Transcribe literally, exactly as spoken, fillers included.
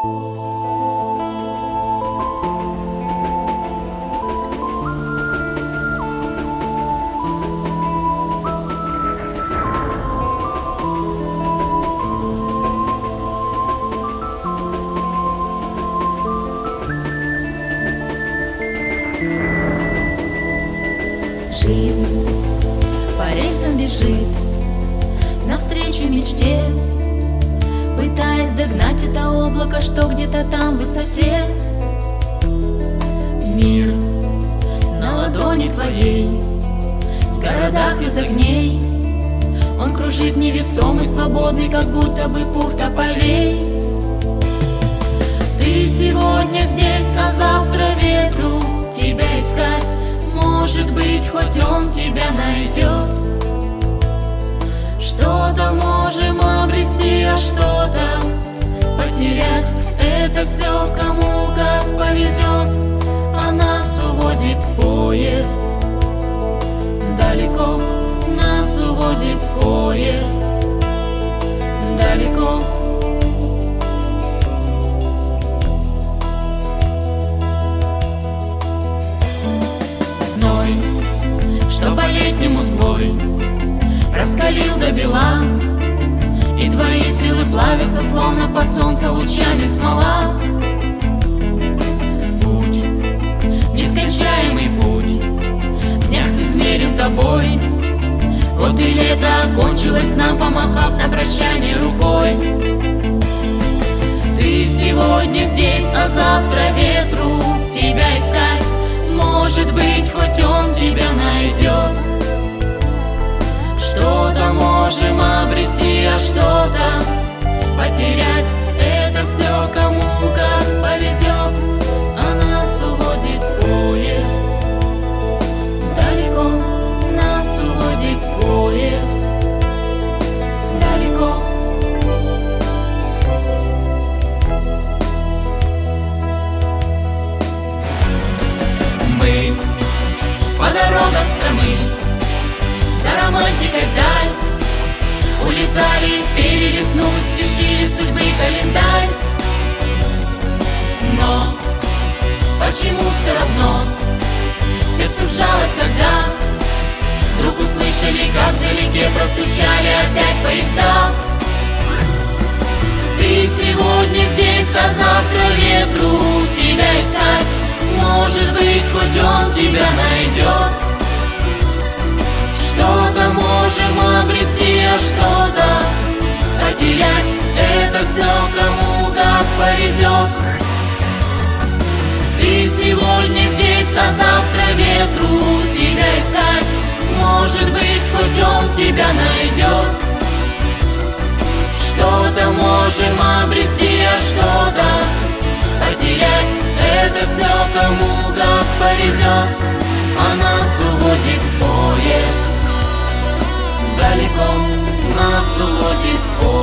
Жизнь по рельсам бежит навстречу мечте, пытаясь догнать это облако, что где-то там в высоте. Мир на ладони твоей, в городах из огней, он кружит невесомый, свободный, как будто бы пух тополей. Ты сегодня здесь, а завтра ветру тебя искать. Может быть, хоть он тебя найдет. Что-то можем обрести, а что-то потерять. Это все кому как повезет. А нас увозит поезд далеко, нас увозит поезд далеко. Зной, что по-летнему злой, раскалил до бела, и твои силы плавятся, словно под солнца лучами смола. Путь, нескончаемый путь, в днях измерен тобой. Вот и лето окончилось, нам помахав на прощание рукой. Ты сегодня здесь, а завтра ветру тебя искать. Может быть, хоть он тебя найдет. Что-то можем обрести, а что-то потерять. Это все кому как повезет. А нас увозит поезд далеко, нас увозит поезд далеко. Мы по дорогам страны за романтикой вдаль улетали, перелистнуть спешили судьбы календарь. Но почему все равно сердце сжалось, когда вдруг услышали, как вдалеке простучали опять поезда? Ты сегодня здесь, а завтра ветру тебя искать. Может быть, хоть он тебя найдет. Что-то можем обрести, а что-то потерять. Это все кому как повезет. Ты сегодня здесь, а завтра ветру тебя искать. Может быть, хоть он тебя найдет. Что-то можем обрести, а что-то потерять. Это все кому как повезет. А нас увозит поезд далеко, нас увозит поезд.